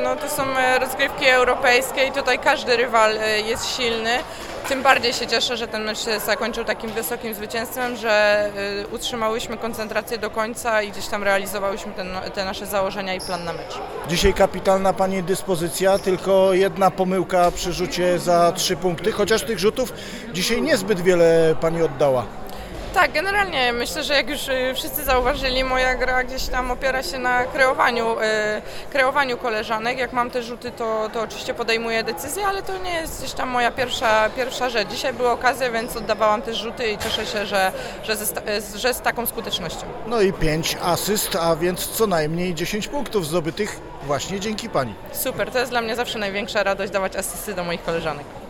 no to są rozgrywki europejskie i tutaj każdy rywal jest silny. Tym bardziej się cieszę, że ten mecz się zakończył takim wysokim zwycięstwem, że utrzymałyśmy koncentrację do końca i gdzieś tam realizowałyśmy te nasze założenia i plan na mecz. Dzisiaj kapitalna Pani dyspozycja, tylko jedna pomyłka przy rzucie za 3 punkty, chociaż tych rzutów dzisiaj niezbyt wiele Pani oddała. Tak, generalnie myślę, że jak już wszyscy zauważyli, moja gra gdzieś tam opiera się na kreowaniu koleżanek. Jak mam te rzuty, to oczywiście podejmuję decyzję, ale to nie jest gdzieś tam moja pierwsza rzecz. Dzisiaj była okazja, więc oddawałam też rzuty i cieszę się, że z taką skutecznością. No i 5 asyst, a więc co najmniej 10 punktów zdobytych właśnie dzięki Pani. Super, to jest dla mnie zawsze największa radość dawać asysty do moich koleżanek.